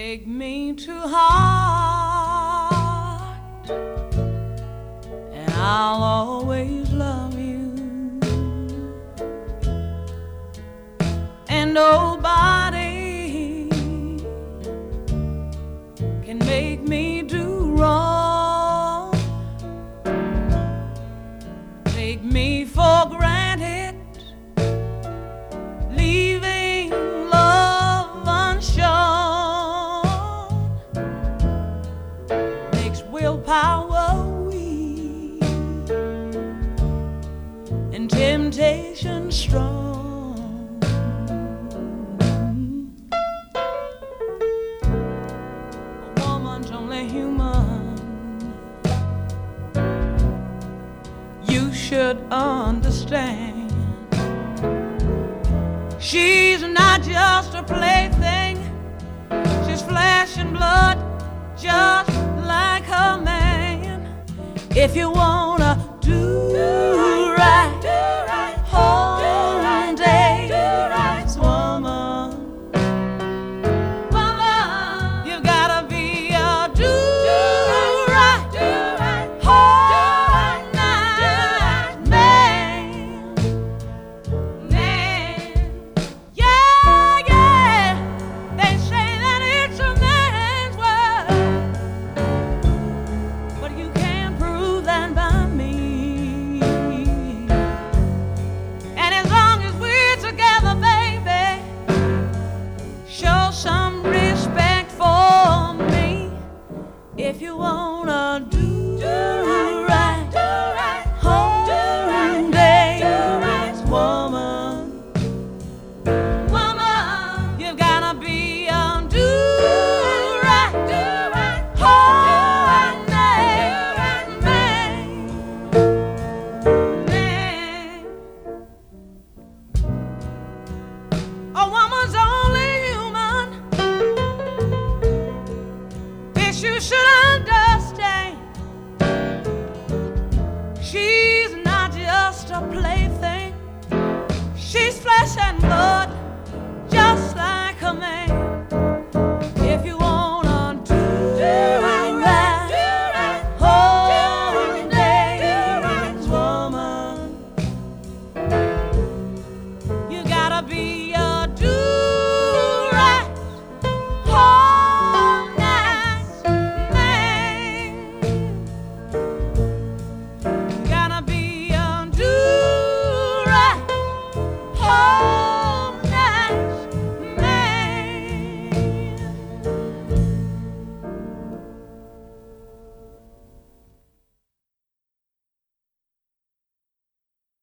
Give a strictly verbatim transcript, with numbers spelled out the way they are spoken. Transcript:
Take me to heart, and I'll always love you. And nobody can make me do wrong. Take me for granted, leaving love unshown. Makes willpower weak and temptation strong. A woman's only human. You should understand. She's not just a plaything. She's flesh and blood, just like her man. If you wanna do right, whole day, woman, woman, you gotta be a do right, whole night man, man. Yeah, yeah. They say that it's a man's world, but you can't prove that by me. And as long as we're together, baby, show some respect for me. If you wanna do right, whole day, woman, woman, you've gotta be a do right, whole night man, man. A woman's only human. This you should understand. She's not just a plaything. She's flesh and blood.